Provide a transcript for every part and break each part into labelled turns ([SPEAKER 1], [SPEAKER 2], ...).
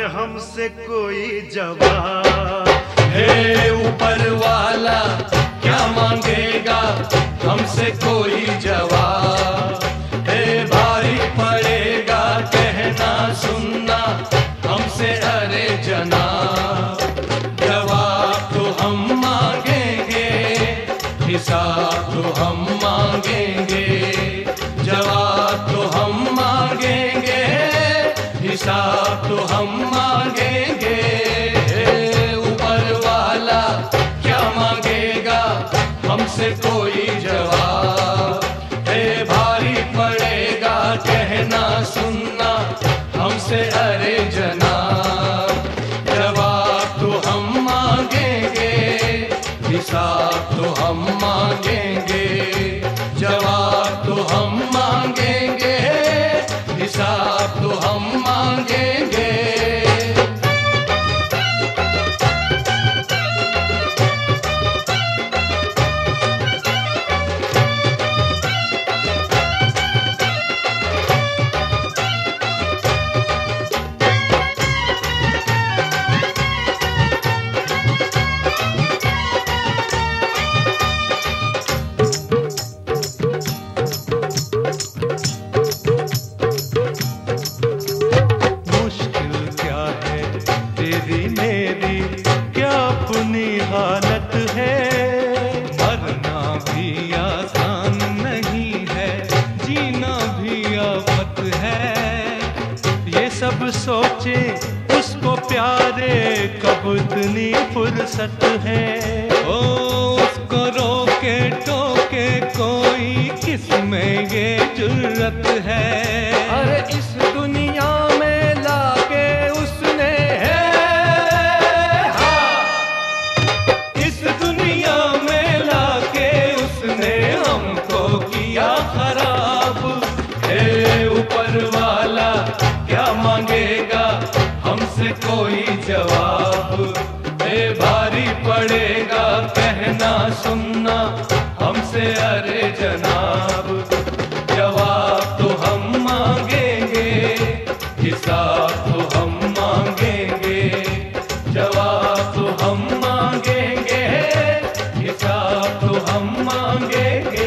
[SPEAKER 1] हमसे कोई जवाब।
[SPEAKER 2] हे ऊपर वाला क्या मांगेगा हमसे कोई जवाब। हे भारी पड़ेगा कहना सुनना हमसे अरे जनाब। जवाब तो हम मांगेंगे, हिसाब तो हम मांगेंगे। जवाब तो हम मांगेंगे, हिसाब तो हम मांगेंगे। ऊपर वाला क्या मांगेगा हमसे कोई जवाब। हे भारी पड़ेगा कहना सुनना हमसे अरे जनाब। जवाब तो हम मांगेंगे, हिसाब तो हम मांगेंगे। जवाब तो हम मांगेंगे, हिसाब तो हम मांगेंगे।
[SPEAKER 3] हालत है मरना भी आसान नहीं है, जीना भी आफत है। ये सब सोचे उसको प्यारे कब इतनी फुर्सत है। ओ उसको रोके टोके कोई किसमें ये जुर्रत है।
[SPEAKER 2] अरे इस दुनिया में लाके उसने है,
[SPEAKER 3] इस दुनिया में लाके उसने हमको किया खराब।
[SPEAKER 2] हे ऊपर वाला क्या मांगेगा हमसे कोई जवाब। हे भारी पड़ेगा कहना सुनना हमसे अरे जनाब। जवाब तो हम मांगेंगे, हिसाब तो हम मांगेंगे। जवाब तो हम मांगेंगे, हिसाब तो हम मांगेंगे।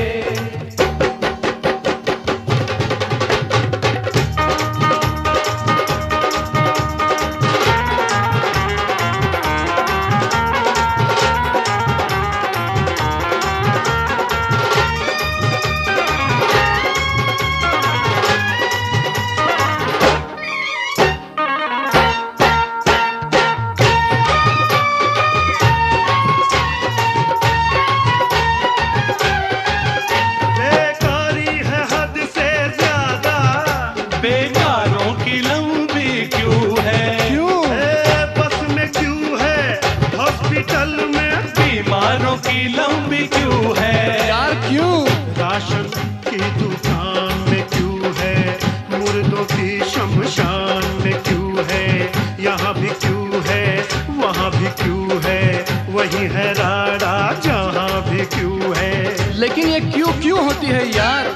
[SPEAKER 3] बेकारों की लंबी क्यों है,
[SPEAKER 1] क्यों है बस में, क्यों है हॉस्पिटल में,
[SPEAKER 3] बीमारों की लंबी क्यों है
[SPEAKER 2] यार क्यों।
[SPEAKER 1] राशन की दुकान में क्यों है, मुर्दों की शमशान में क्यों है, यहाँ भी क्यों है वहाँ भी क्यों है, वही है राड़ा जहाँ भी क्यों है।
[SPEAKER 2] लेकिन ये क्यों होती है यार।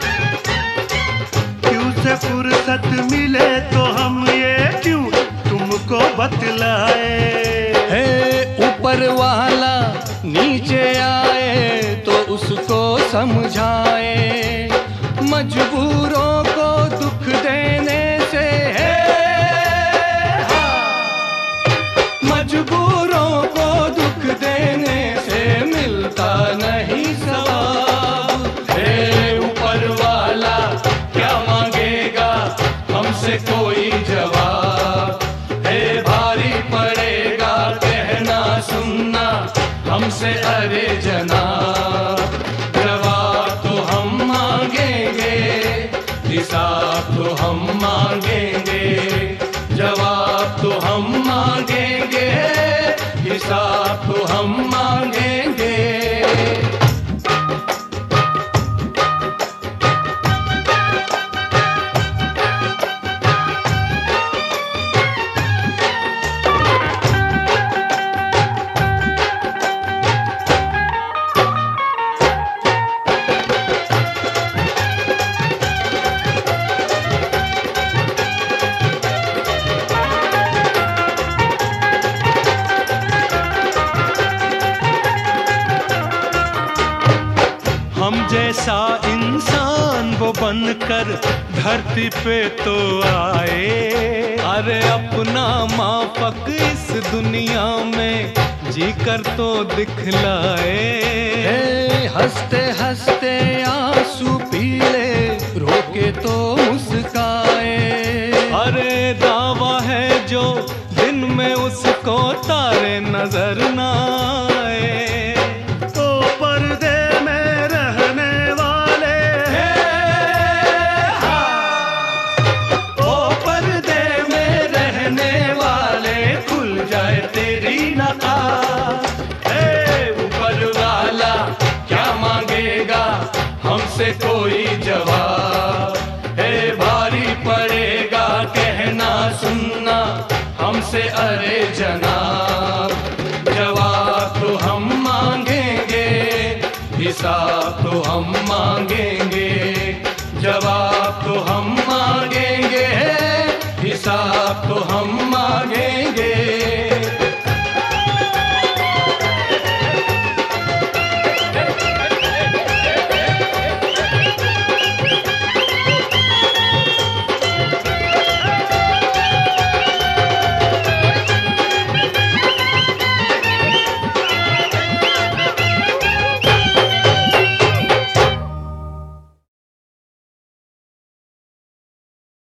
[SPEAKER 1] से फुर्सत मिले तो हम ये क्यों तुमको बतलाए।
[SPEAKER 2] हे ऊपर वाला नीचे आए तो उसको समझाए। मजबूरों को दुख देने से है, मजबूरों को दुख देने से मिलता नहीं सवाब। हे ऊपर वाला क्या मांगेगा हमसे कोई जवाब। हे भारी पड़ेगा कहना सुनना हमसे अरे जनाब। जवाब तो हम मांगेंगे, हिसाब तो हम मांगेंगे। जवाब तो हम मांगेंगे, हिसाब तो हम मांगेंगे।
[SPEAKER 3] जैसा इंसान वो बनकर धरती पे तो आए।
[SPEAKER 2] अरे अपना मापक इस दुनिया में जी कर तो दिखलाए। हंसते हंसते आंसू पीले रोके तो मुस्काए।
[SPEAKER 3] अरे दावा है जो दिन में उसको तारे नजर ना आए।
[SPEAKER 1] तो पर्दे में रहने वाले,
[SPEAKER 3] ओ पर्दे में रहने वाले खुल जाए तेरी नकाब।
[SPEAKER 2] ऊपर वाला क्या मांगेगा हमसे कोई जवाब। भारी पड़ेगा कहना सुनना हमसे अरे जनाब। जवाब तो हम मांगेंगे, हिसाब तो हम मांगेंगे। जवाब तो हम मांगेंगे, हिसाब तो हम